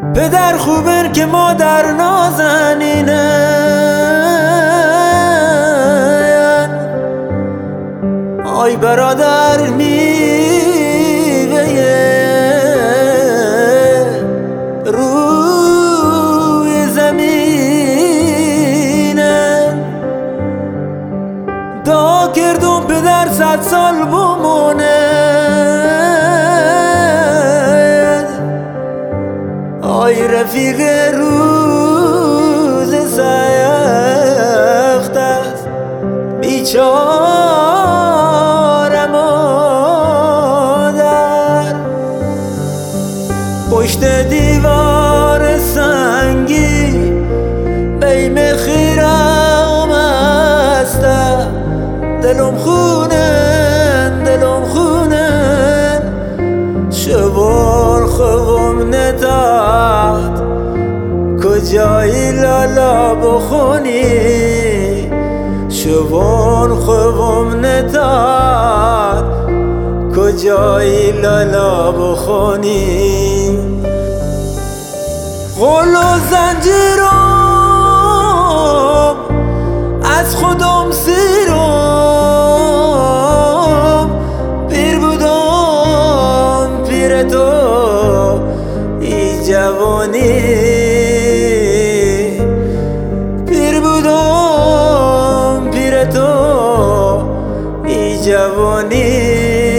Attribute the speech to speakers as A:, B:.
A: پدر خوبن که مادر نازنینن، آی برادر میوه روی زمینن. دعا کردم پدر 100 سال بمونه، آی رفیق روز سخت است بیچاره مادر. پشت دیوار سنگی بیم خیرم هستم، دلم خونن شبار خوام نتاد کجایی لالا بخونی، شبار خوام نتاد کجایی لالا بخونی. غل و زنجیرم از خودم سیرم، پیر بودم پیر تو ای جوانی، پیر بودم پیر تو ای جوانی.